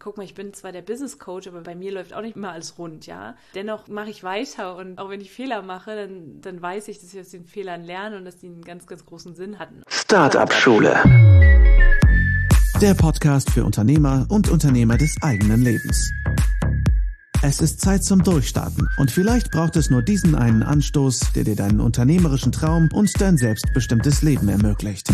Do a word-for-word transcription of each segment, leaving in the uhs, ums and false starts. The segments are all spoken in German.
guck mal, ich bin zwar der Business Coach, aber bei mir läuft auch nicht immer alles rund, ja. Dennoch mache ich weiter und auch wenn ich Fehler mache, dann, dann weiß ich, dass ich aus den Fehlern lerne und dass die einen ganz, ganz großen Sinn hatten. Start-up-Schule. Der Podcast für Unternehmer und Unternehmer des eigenen Lebens. Es ist Zeit zum Durchstarten und vielleicht braucht es nur diesen einen Anstoß, der dir deinen unternehmerischen Traum und dein selbstbestimmtes Leben ermöglicht.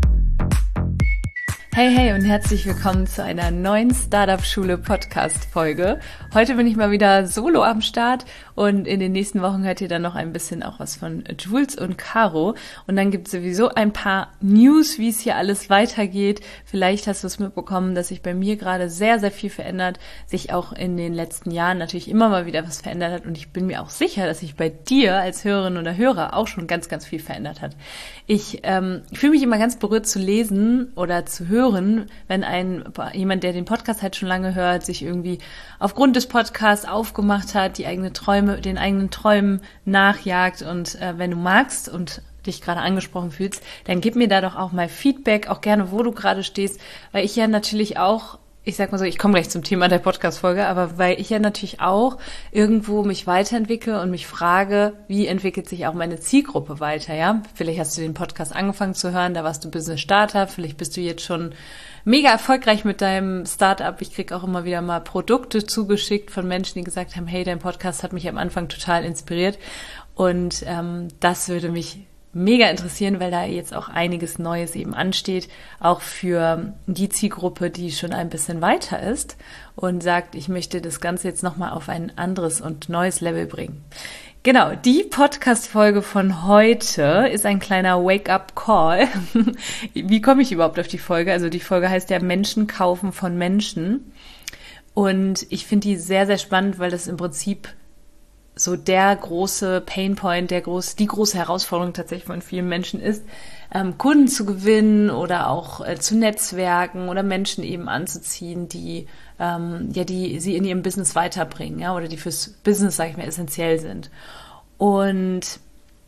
Hey, hey und herzlich willkommen zu einer neuen Startup-Schule-Podcast-Folge. Heute bin ich mal wieder solo am Start und in den nächsten Wochen hört ihr dann noch ein bisschen auch was von Jules und Caro. Und dann gibt es sowieso ein paar News, wie es hier alles weitergeht. Vielleicht hast du es mitbekommen, dass sich bei mir gerade sehr, sehr viel verändert, sich auch in den letzten Jahren natürlich immer mal wieder was verändert hat. Und ich bin mir auch sicher, dass sich bei dir als Hörerin oder Hörer auch schon ganz, ganz viel verändert hat. Ich ähm, fühle mich immer ganz berührt zu lesen oder zu hören, wenn ein jemand, der den Podcast halt schon lange hört, sich irgendwie aufgrund des Podcasts aufgemacht hat, die eigene Träume, den eigenen Träumen nachjagt und äh, wenn du magst und dich gerade angesprochen fühlst, dann gib mir da doch auch mal Feedback, auch gerne, wo du gerade stehst, weil ich ja natürlich auch Ich sag mal so, ich komme gleich zum Thema der Podcast-Folge, aber weil ich ja natürlich auch irgendwo mich weiterentwickle und mich frage, wie entwickelt sich auch meine Zielgruppe weiter, ja? Vielleicht hast du den Podcast angefangen zu hören, da warst du Business-Starter, vielleicht bist du jetzt schon mega erfolgreich mit deinem Startup. Ich kriege auch immer wieder mal Produkte zugeschickt von Menschen, die gesagt haben, hey, dein Podcast hat mich am Anfang total inspiriert und ähm, das würde mich mega interessieren, weil da jetzt auch einiges Neues eben ansteht, auch für die Zielgruppe, die schon ein bisschen weiter ist und sagt, ich möchte das Ganze jetzt nochmal auf ein anderes und neues Level bringen. Genau, die Podcast-Folge von heute ist ein kleiner Wake-up-Call. Wie komme ich überhaupt auf die Folge? Also die Folge heißt ja Menschen kaufen von Menschen und ich finde die sehr, sehr spannend, weil das im Prinzip so der große Painpoint, der groß, die große Herausforderung tatsächlich von vielen Menschen ist, ähm, Kunden zu gewinnen oder auch äh, zu netzwerken oder Menschen eben anzuziehen, die ähm, ja die sie in ihrem Business weiterbringen, ja, oder die fürs Business, sage ich mal, essentiell sind. Und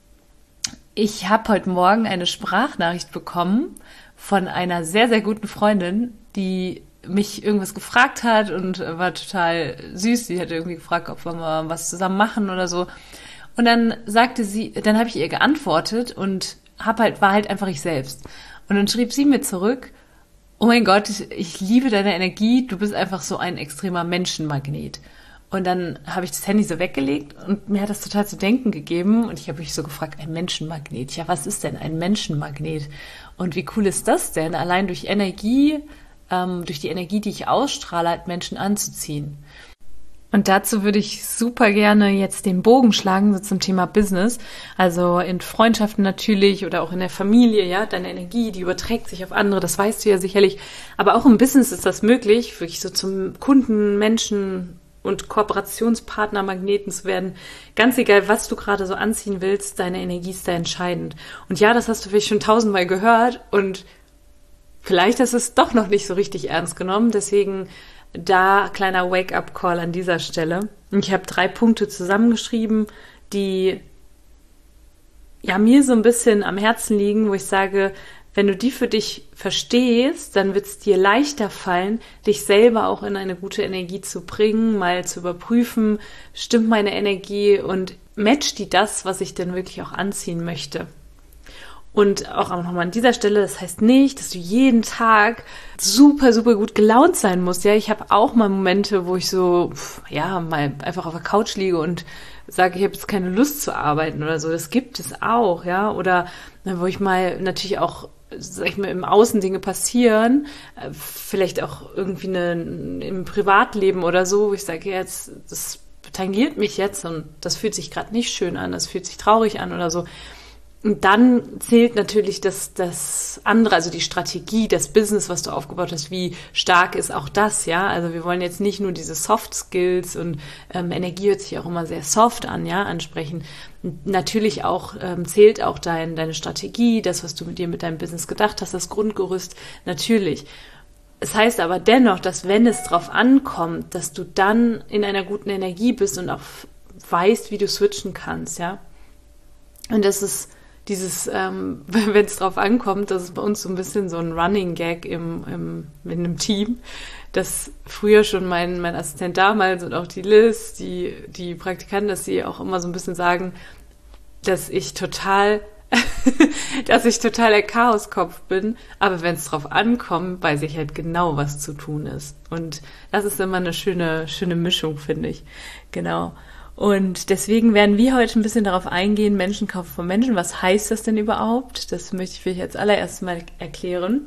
ich habe heute Morgen eine Sprachnachricht bekommen von einer sehr, sehr guten Freundin, die mich irgendwas gefragt hat und war total süß. Sie hatte irgendwie gefragt, ob wir mal was zusammen machen oder so. Und dann sagte sie, dann habe ich ihr geantwortet und hab halt, war halt einfach ich selbst. Und dann schrieb sie mir zurück, oh mein Gott, ich liebe deine Energie, du bist einfach so ein extremer Menschenmagnet. Und dann habe ich das Handy so weggelegt und mir hat das total zu denken gegeben. Und ich habe mich so gefragt, ein Menschenmagnet, ja, was ist denn ein Menschenmagnet? Und wie cool ist das denn, allein durch Energie, durch die Energie, die ich ausstrahle, halt Menschen anzuziehen. Und dazu würde ich super gerne jetzt den Bogen schlagen, so zum Thema Business. Also in Freundschaften natürlich oder auch in der Familie, ja, deine Energie, die überträgt sich auf andere, das weißt du ja sicherlich. Aber auch im Business ist das möglich, wirklich so zum Kunden, Menschen und Kooperationspartner Magneten zu werden. Ganz egal, was du gerade so anziehen willst, deine Energie ist da entscheidend. Und ja, das hast du vielleicht schon tausendmal gehört und vielleicht hast du es doch noch nicht so richtig ernst genommen, deswegen da kleiner Wake-up-Call an dieser Stelle. Ich habe drei Punkte zusammengeschrieben, die ja mir so ein bisschen am Herzen liegen, wo ich sage, wenn du die für dich verstehst, dann wird es dir leichter fallen, dich selber auch in eine gute Energie zu bringen, mal zu überprüfen, stimmt meine Energie und matcht die das, was ich denn wirklich auch anziehen möchte. Und auch nochmal an dieser Stelle, das heißt nicht, dass du jeden Tag super, super gut gelaunt sein musst. Ja, ich habe auch mal Momente, wo ich so, ja, mal einfach auf der Couch liege und sage, ich habe jetzt keine Lust zu arbeiten oder so. Das gibt es auch, ja. Oder wo ich mal natürlich auch, sag ich mal, im Außen Dinge passieren, vielleicht auch irgendwie eine, im Privatleben oder so, wo ich sage, ja, jetzt, das tangiert mich jetzt und das fühlt sich gerade nicht schön an, das fühlt sich traurig an oder so. Und dann zählt natürlich das, das andere, also die Strategie, das Business, was du aufgebaut hast, wie stark ist auch das, ja? Also wir wollen jetzt nicht nur diese Soft Skills und ähm, Energie hört sich auch immer sehr soft an, ja, ansprechen. Und natürlich auch ähm, zählt auch dein, deine Strategie, das, was du mit dir mit deinem Business gedacht hast, das Grundgerüst, natürlich. Es heißt aber dennoch, dass wenn es drauf ankommt, dass du dann in einer guten Energie bist und auch weißt, wie du switchen kannst, ja? Und das ist dieses, ähm, wenn es drauf ankommt, das ist bei uns so ein bisschen so ein Running Gag im, im, in einem Team, dass früher schon mein, mein Assistent damals und auch die Liz, die, die Praktikanten, dass sie auch immer so ein bisschen sagen, dass ich total, dass ich total der Chaoskopf bin, aber wenn es drauf ankommt, weiß ich halt genau, was zu tun ist. Und das ist immer eine schöne, schöne Mischung, finde ich. Genau. Und deswegen werden wir heute ein bisschen darauf eingehen, Menschen kaufen von Menschen. Was heißt das denn überhaupt? Das möchte ich vielleicht als allererstes mal erklären.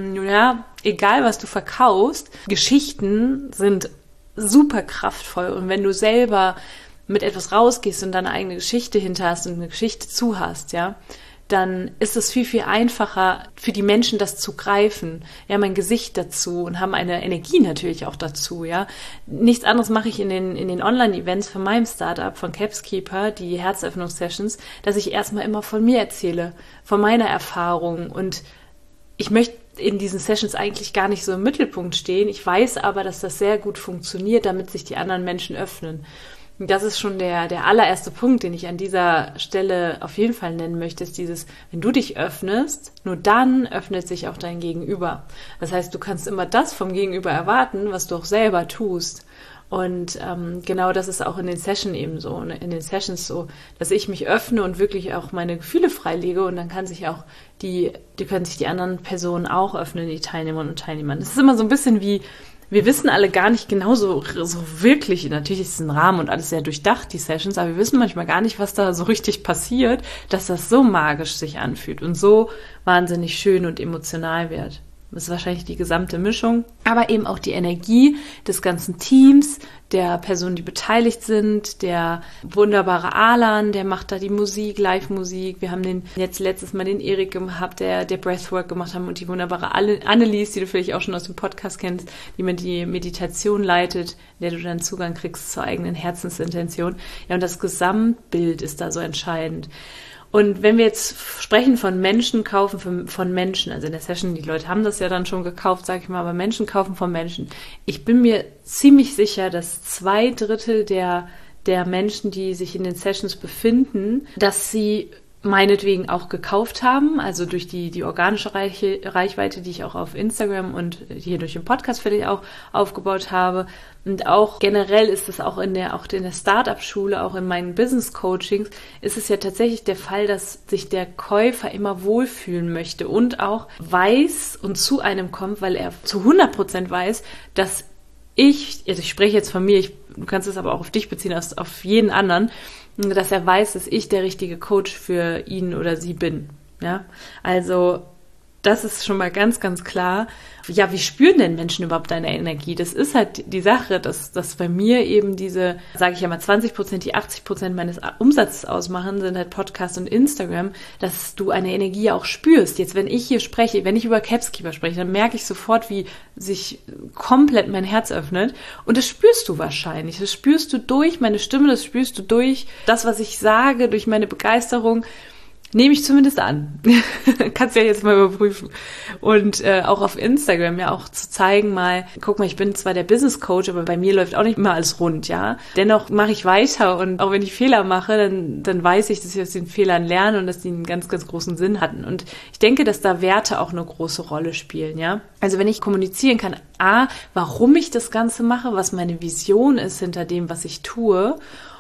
Ja, egal was du verkaufst, Geschichten sind super kraftvoll. Und wenn du selber mit etwas rausgehst und deine eigene Geschichte hinter hast und eine Geschichte zu hast, ja, dann ist es viel, viel einfacher für die Menschen, das zu greifen. Ja, mein Gesicht dazu und haben eine Energie natürlich auch dazu, ja. Nichts anderes mache ich in den, in den Online-Events von meinem Startup, von Capskeeper, die Herzöffnungssessions, dass ich erstmal immer von mir erzähle, von meiner Erfahrung. Und ich möchte in diesen Sessions eigentlich gar nicht so im Mittelpunkt stehen. Ich weiß aber, dass das sehr gut funktioniert, damit sich die anderen Menschen öffnen. Das ist schon der, der allererste Punkt, den ich an dieser Stelle auf jeden Fall nennen möchte, ist dieses, wenn du dich öffnest, nur dann öffnet sich auch dein Gegenüber. Das heißt, du kannst immer das vom Gegenüber erwarten, was du auch selber tust. Und ähm, genau das ist auch in den Sessions eben so, in den Sessions so, dass ich mich öffne und wirklich auch meine Gefühle freilege und dann kann sich auch die, die können sich die anderen Personen auch öffnen, die Teilnehmerinnen und Teilnehmer. Das ist immer so ein bisschen wie, wir wissen alle gar nicht genau so, so wirklich, natürlich ist es ein Rahmen und alles sehr durchdacht, die Sessions, aber wir wissen manchmal gar nicht, was da so richtig passiert, dass das so magisch sich anfühlt und so wahnsinnig schön und emotional wird. Das ist wahrscheinlich die gesamte Mischung, aber eben auch die Energie des ganzen Teams, der Personen, die beteiligt sind, der wunderbare Alan, der macht da die Musik, Live-Musik. Wir haben den jetzt letztes Mal den Erik gehabt, der der Breathwork gemacht hat und die wunderbare Annelies, die du vielleicht auch schon aus dem Podcast kennst, die mir die Meditation leitet, in der du dann Zugang kriegst zur eigenen Herzensintention. Ja, und das Gesamtbild ist da so entscheidend. Und wenn wir jetzt sprechen von Menschen kaufen von, von Menschen, also in der Session, die Leute haben das ja dann schon gekauft, sage ich mal, aber Menschen kaufen von Menschen. Ich bin mir ziemlich sicher, dass zwei Drittel der, der Menschen, die sich in den Sessions befinden, dass sie meinetwegen auch gekauft haben, also durch die, die organische Reiche, Reichweite, die ich auch auf Instagram und hier durch den Podcast für dich auch aufgebaut habe. Und auch generell ist es auch in der, auch in der Startup-Schule, auch in meinen Business-Coachings, ist es ja tatsächlich der Fall, dass sich der Käufer immer wohlfühlen möchte und auch weiß und zu einem kommt, weil er zu hundert Prozent weiß, dass ich, also ich spreche jetzt von mir, ich, du kannst es aber auch auf dich beziehen, auf, auf jeden anderen, dass er weiß, dass ich der richtige Coach für ihn oder sie bin. Ja, also das ist schon mal ganz, ganz klar. Ja, wie spüren denn Menschen überhaupt deine Energie? Das ist halt die Sache, dass, dass bei mir eben diese, sage ich ja mal, zwanzig Prozent, die achtzig Prozent meines Umsatzes ausmachen, sind halt Podcast und Instagram, dass du eine Energie auch spürst. Jetzt, wenn ich hier spreche, wenn ich über Capskeeper spreche, dann merke ich sofort, wie sich komplett mein Herz öffnet. Und das spürst du wahrscheinlich. Das spürst du durch meine Stimme, das spürst du durch das, was ich sage, durch meine Begeisterung. Nehme ich zumindest an. Kannst ja jetzt mal überprüfen. Und äh, auch auf Instagram ja auch zu zeigen mal, guck mal, ich bin zwar der Business Coach, aber bei mir läuft auch nicht immer alles rund, ja. Dennoch mache ich weiter und auch wenn ich Fehler mache, dann, dann weiß ich, dass ich aus den Fehlern lerne und dass die einen ganz, ganz großen Sinn hatten. Und ich denke, dass da Werte auch eine große Rolle spielen, ja. Also wenn ich kommunizieren kann, a, warum ich das Ganze mache, was meine Vision ist hinter dem, was ich tue,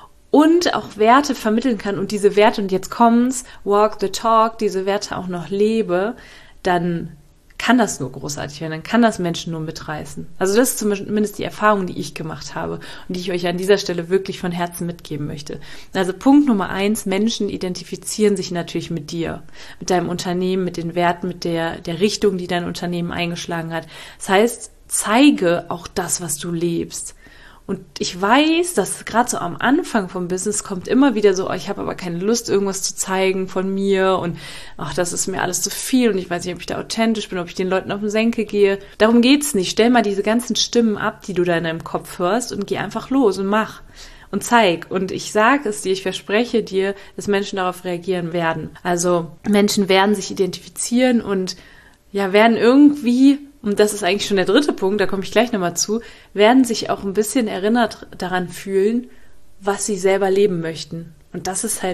und auch Werte vermitteln kann und diese Werte, und jetzt kommt's, walk the talk, diese Werte auch noch lebe, dann kann das nur großartig werden, dann kann das Menschen nur mitreißen. Also das ist zumindest die Erfahrung, die ich gemacht habe und die ich euch an dieser Stelle wirklich von Herzen mitgeben möchte. Also Punkt Nummer eins, Menschen identifizieren sich natürlich mit dir, mit deinem Unternehmen, mit den Werten, mit der, der Richtung, die dein Unternehmen eingeschlagen hat. Das heißt, zeige auch das, was du lebst. Und ich weiß, dass gerade so am Anfang vom Business kommt immer wieder so, oh, ich habe aber keine Lust, irgendwas zu zeigen von mir und ach, das ist mir alles zu viel und ich weiß nicht, ob ich da authentisch bin, ob ich den Leuten auf den Senkel gehe. Darum geht's nicht. Stell mal diese ganzen Stimmen ab, die du da in deinem Kopf hörst und geh einfach los und mach und zeig. Und ich sage es dir, ich verspreche dir, dass Menschen darauf reagieren werden. Also Menschen werden sich identifizieren und ja, werden irgendwie, und das ist eigentlich schon der dritte Punkt, da komme ich gleich nochmal zu, werden sich auch ein bisschen erinnert daran fühlen, was sie selber leben möchten. Und das ist halt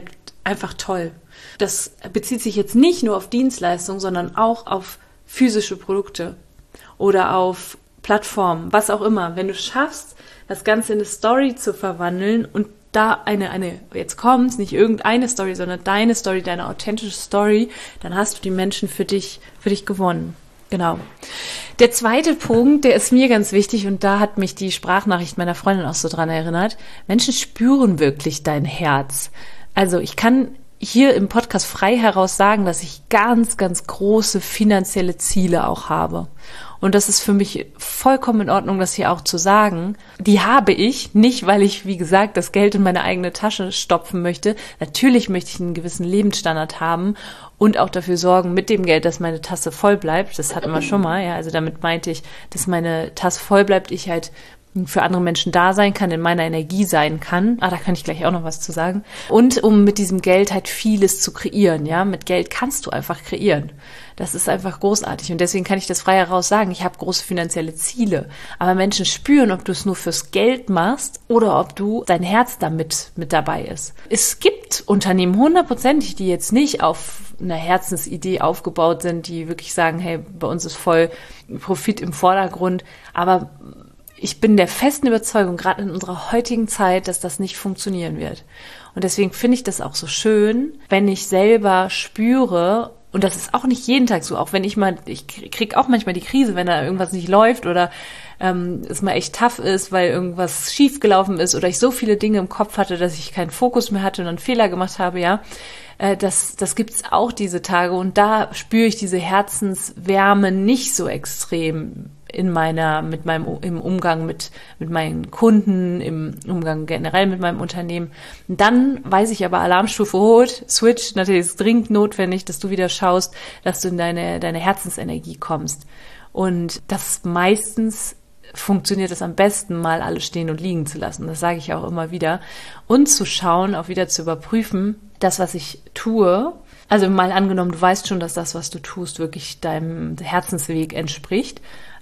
einfach toll. Das bezieht sich jetzt nicht nur auf Dienstleistungen, sondern auch auf physische Produkte oder auf Plattformen, was auch immer. Wenn du schaffst, das Ganze in eine Story zu verwandeln und da eine, eine, jetzt kommt's, nicht irgendeine Story, sondern deine Story, deine authentische Story, dann hast du die Menschen für dich, für dich gewonnen. Genau. Der zweite Punkt, der ist mir ganz wichtig und da hat mich die Sprachnachricht meiner Freundin auch so dran erinnert. Menschen spüren wirklich dein Herz. Also ich kann hier im Podcast frei heraus sagen, dass ich ganz, ganz große finanzielle Ziele auch habe. Und das ist für mich vollkommen in Ordnung, das hier auch zu sagen. Die habe ich nicht, weil ich, wie gesagt, das Geld in meine eigene Tasche stopfen möchte. Natürlich möchte ich einen gewissen Lebensstandard haben und auch dafür sorgen mit dem Geld, dass meine Tasse voll bleibt. Das hatten wir schon mal, ja. Also damit meinte ich, dass meine Tasse voll bleibt, ich halt für andere Menschen da sein kann, in meiner Energie sein kann. Ah, da kann ich gleich auch noch was zu sagen. Und um mit diesem Geld halt vieles zu kreieren, ja. Mit Geld kannst du einfach kreieren. Das ist einfach großartig. Und deswegen kann ich das frei heraus sagen. Ich habe große finanzielle Ziele. Aber Menschen spüren, ob du es nur fürs Geld machst oder ob du dein Herz damit mit dabei ist. Es gibt Unternehmen hundertprozentig, die jetzt nicht auf einer Herzensidee aufgebaut sind, die wirklich sagen, hey, bei uns ist voll Profit im Vordergrund. Aber ich bin der festen Überzeugung, gerade in unserer heutigen Zeit, dass das nicht funktionieren wird. Und deswegen finde ich das auch so schön, wenn ich selber spüre, und das ist auch nicht jeden Tag so, auch wenn ich mal, ich kriege auch manchmal die Krise, wenn da irgendwas nicht läuft oder ähm, es mal echt tough ist, weil irgendwas schiefgelaufen ist oder ich so viele Dinge im Kopf hatte, dass ich keinen Fokus mehr hatte und einen Fehler gemacht habe, ja. Äh, das das gibt's auch diese Tage und da spüre ich diese Herzenswärme nicht so extrem in meiner, mit meinem, im Umgang mit, mit meinen Kunden, im Umgang generell mit meinem Unternehmen. Und dann weiß ich aber, Alarmstufe rot, Switch, natürlich ist es dringend notwendig, dass du wieder schaust, dass du in deine, deine Herzensenergie kommst. Und das meistens funktioniert es am besten, mal alles stehen und liegen zu lassen. Das sage ich auch immer wieder. Und zu schauen, auch wieder zu überprüfen, das, was ich tue, also mal angenommen, du weißt schon, dass das, was du tust, wirklich deinem Herzensweg entspricht,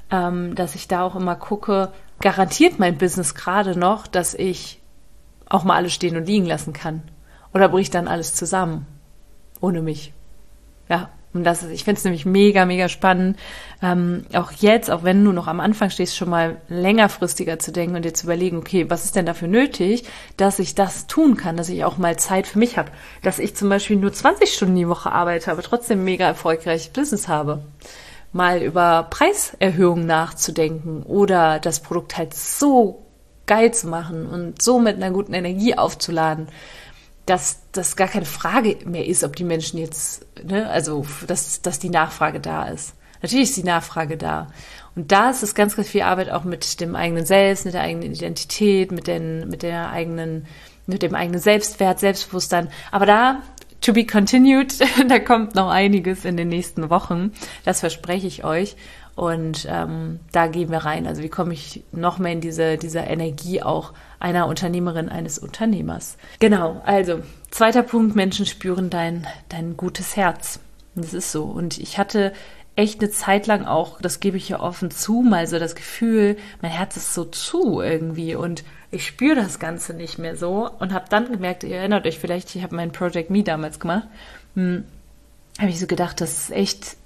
dass ich da auch immer gucke, garantiert mein Business gerade noch, dass ich auch mal alles stehen und liegen lassen kann? Oder bricht dann alles zusammen ohne mich? Ja, und das ist, ich finde es nämlich mega, mega spannend, ähm, auch jetzt, auch wenn du noch am Anfang stehst, schon mal längerfristiger zu denken und dir zu überlegen, okay, was ist denn dafür nötig, dass ich das tun kann, dass ich auch mal Zeit für mich habe, dass ich zum Beispiel nur zwanzig Stunden die Woche arbeite, aber trotzdem mega erfolgreiches Business habe. Mal über Preiserhöhungen nachzudenken oder das Produkt halt so geil zu machen und so mit einer guten Energie aufzuladen, dass das gar keine Frage mehr ist, ob die Menschen jetzt, ne, also dass, dass die Nachfrage da ist. Natürlich ist die Nachfrage da. Und da ist es ganz, ganz viel Arbeit auch mit dem eigenen Selbst, mit der eigenen Identität, mit, den, mit der eigenen, mit dem eigenen Selbstwert, Selbstbewusstsein. Aber da to be continued, da kommt noch einiges in den nächsten Wochen, das verspreche ich euch und ähm, da gehen wir rein, also wie komme ich noch mehr in diese, diese Energie auch einer Unternehmerin, eines Unternehmers. Genau, also zweiter Punkt, Menschen spüren dein, dein gutes Herz, das ist so und ich hatte echt eine Zeit lang auch, das gebe ich ja offen zu, mal so das Gefühl, mein Herz ist so zu irgendwie und ich spüre das Ganze nicht mehr so und habe dann gemerkt, ihr erinnert euch vielleicht, ich habe mein Project Me damals gemacht, hm, habe ich so gedacht, das ist echt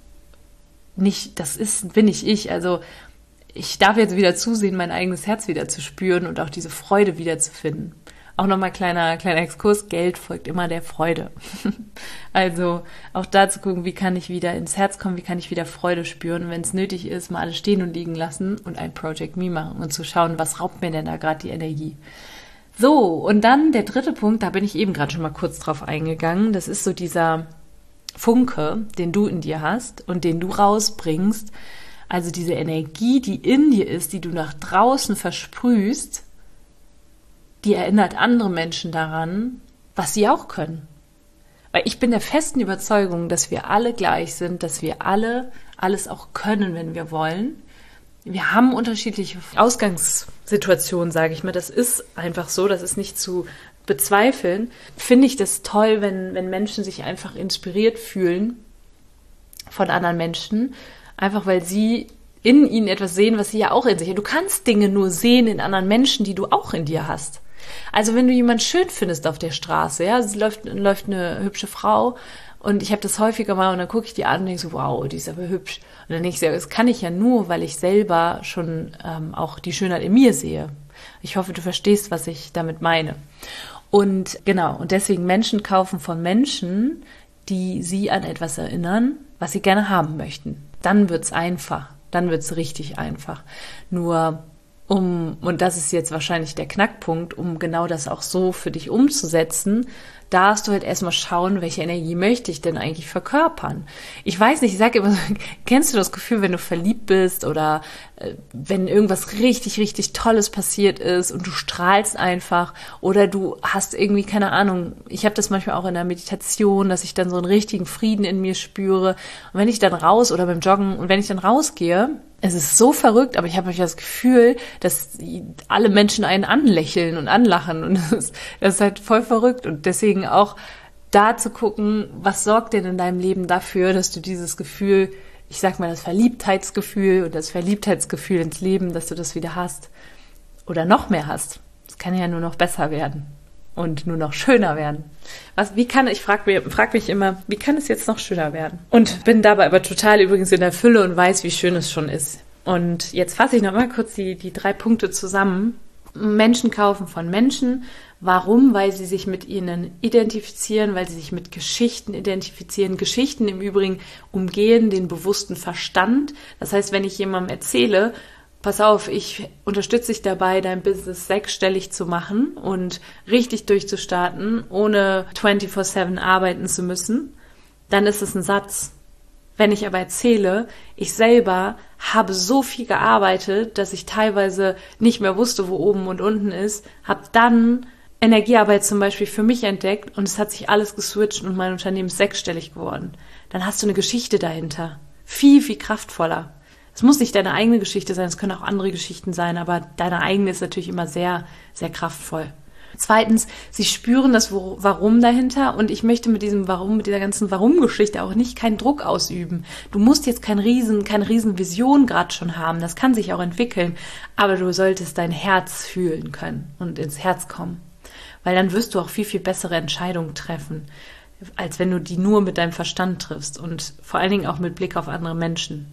nicht, das ist, bin nicht ich, also ich darf jetzt wieder zusehen, mein eigenes Herz wieder zu spüren und auch diese Freude wieder zu finden. Auch nochmal kleiner, kleiner Exkurs, Geld folgt immer der Freude. Also auch da zu gucken, wie kann ich wieder ins Herz kommen, wie kann ich wieder Freude spüren und wenn es nötig ist, mal alles stehen und liegen lassen und ein Project Me machen und zu schauen, was raubt mir denn da gerade die Energie. So, und dann der dritte Punkt, da bin ich eben gerade schon mal kurz drauf eingegangen, das ist so dieser Funke, den du in dir hast und den du rausbringst, also diese Energie, die in dir ist, die du nach draußen versprühst, die erinnert andere Menschen daran, was sie auch können. Weil ich bin der festen Überzeugung, dass wir alle gleich sind, dass wir alle alles auch können, wenn wir wollen. Wir haben unterschiedliche Ausgangssituationen, sage ich mal. Das ist einfach so, das ist nicht zu bezweifeln. Finde ich das toll, wenn, wenn Menschen sich einfach inspiriert fühlen von anderen Menschen, einfach weil sie in ihnen etwas sehen, was sie ja auch in sich haben. Du kannst Dinge nur sehen in anderen Menschen, die du auch in dir hast. Also wenn du jemanden schön findest auf der Straße, ja, es läuft, läuft eine hübsche Frau und ich habe das häufiger mal und dann gucke ich die an und denke so, wow, die ist aber hübsch. Und dann denke ich so, das kann ich ja nur, weil ich selber schon ähm, auch die Schönheit in mir sehe. Ich hoffe, du verstehst, was ich damit meine. Und genau, und deswegen Menschen kaufen von Menschen, die sie an etwas erinnern, was sie gerne haben möchten. Dann wird's einfach. Dann wird's richtig einfach. Nur um, und das ist jetzt wahrscheinlich der Knackpunkt, um genau das auch so für dich umzusetzen, darfst du halt erstmal schauen, welche Energie möchte ich denn eigentlich verkörpern. Ich weiß nicht, ich sage immer, kennst du das Gefühl, wenn du verliebt bist oder äh, wenn irgendwas richtig, richtig Tolles passiert ist und du strahlst einfach oder du hast irgendwie, keine Ahnung, ich habe das manchmal auch in der Meditation, dass ich dann so einen richtigen Frieden in mir spüre und wenn ich dann raus oder beim Joggen und wenn ich dann rausgehe, es ist so verrückt, aber ich habe das Gefühl, dass alle Menschen einen anlächeln und anlachen und das ist, das ist halt voll verrückt und deswegen auch da zu gucken, was sorgt denn in deinem Leben dafür, dass du dieses Gefühl, ich sag mal das Verliebtheitsgefühl und das Verliebtheitsgefühl ins Leben, dass du das wieder hast oder noch mehr hast. Das kann ja nur noch besser werden und nur noch schöner werden. Was, wie kann, ich frage mich, frag mich immer, wie kann es jetzt noch schöner werden? Und bin dabei aber total übrigens in der Fülle und weiß, wie schön es schon ist. Und jetzt fasse ich noch mal kurz die, die drei Punkte zusammen. Menschen kaufen von Menschen. Warum? Weil sie sich mit ihnen identifizieren, weil sie sich mit Geschichten identifizieren. Geschichten im Übrigen umgehen den bewussten Verstand. Das heißt, wenn ich jemandem erzähle, pass auf, ich unterstütze dich dabei, dein Business sechsstellig zu machen und richtig durchzustarten, ohne vierundzwanzig sieben arbeiten zu müssen, dann ist es ein Satz. Wenn ich aber erzähle, ich selber habe so viel gearbeitet, dass ich teilweise nicht mehr wusste, wo oben und unten ist, habe dann Energiearbeit zum Beispiel für mich entdeckt und es hat sich alles geswitcht und mein Unternehmen ist sechsstellig geworden. Dann hast du eine Geschichte dahinter. Viel, viel kraftvoller. Es muss nicht deine eigene Geschichte sein, es können auch andere Geschichten sein, aber deine eigene ist natürlich immer sehr, sehr kraftvoll. Zweitens, sie spüren das Warum dahinter und ich möchte mit diesem Warum, mit dieser ganzen Warum-Geschichte auch nicht keinen Druck ausüben. Du musst jetzt kein Riesen, keine Riesenvision gerade schon haben, das kann sich auch entwickeln, aber du solltest dein Herz fühlen können und ins Herz kommen, weil dann wirst du auch viel, viel bessere Entscheidungen treffen, als wenn du die nur mit deinem Verstand triffst und vor allen Dingen auch mit Blick auf andere Menschen.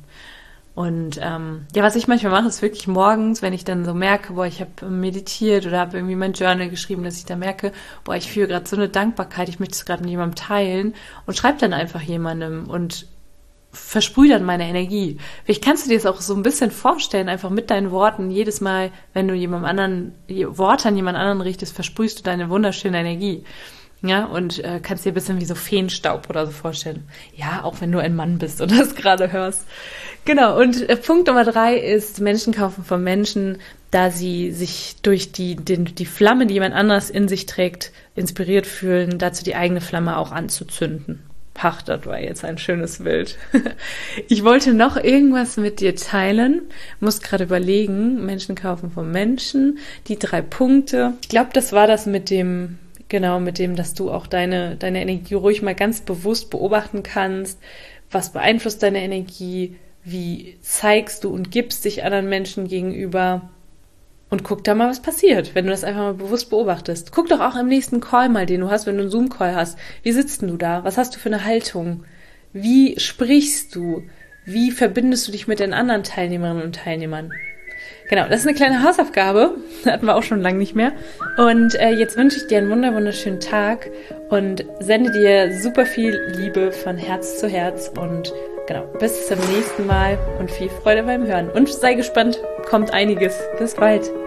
Und ähm, ja, was ich manchmal mache, ist wirklich morgens, wenn ich dann so merke, boah, ich habe meditiert oder habe irgendwie mein Journal geschrieben, dass ich da merke, boah, ich fühle gerade so eine Dankbarkeit, ich möchte es gerade mit jemandem teilen und schreibe dann einfach jemandem und versprühe dann meine Energie. Vielleicht kannst du dir das auch so ein bisschen vorstellen, einfach mit deinen Worten, jedes Mal, wenn du jemandem anderen, Worte an jemand anderen richtest, versprühst du deine wunderschöne Energie. Ja, und äh, kannst dir ein bisschen wie so Feenstaub oder so vorstellen. Ja, auch wenn du ein Mann bist und das gerade hörst. Genau, und äh, Punkt Nummer drei ist, Menschen kaufen von Menschen, da sie sich durch die, den, die Flamme, die jemand anders in sich trägt, inspiriert fühlen, dazu die eigene Flamme auch anzuzünden. Ach, das war jetzt ein schönes Bild. Ich wollte noch irgendwas mit dir teilen, muss gerade überlegen, Menschen kaufen von Menschen, die drei Punkte. Ich glaube, das war das mit dem... Genau, mit dem, dass du auch deine, deine Energie ruhig mal ganz bewusst beobachten kannst. Was beeinflusst deine Energie? Wie zeigst du und gibst dich anderen Menschen gegenüber? Und guck da mal, was passiert, wenn du das einfach mal bewusst beobachtest. Guck doch auch im nächsten Call mal, den du hast, wenn du einen Zoom-Call hast. Wie sitzt denn du da? Was hast du für eine Haltung? Wie sprichst du? Wie verbindest du dich mit den anderen Teilnehmerinnen und Teilnehmern? Genau, das ist eine kleine Hausaufgabe, hatten wir auch schon lange nicht mehr. Und äh, jetzt wünsche ich dir einen wunder wunderschönen Tag und sende dir super viel Liebe von Herz zu Herz und genau, bis zum nächsten Mal und viel Freude beim Hören. Und sei gespannt, kommt einiges. Bis bald.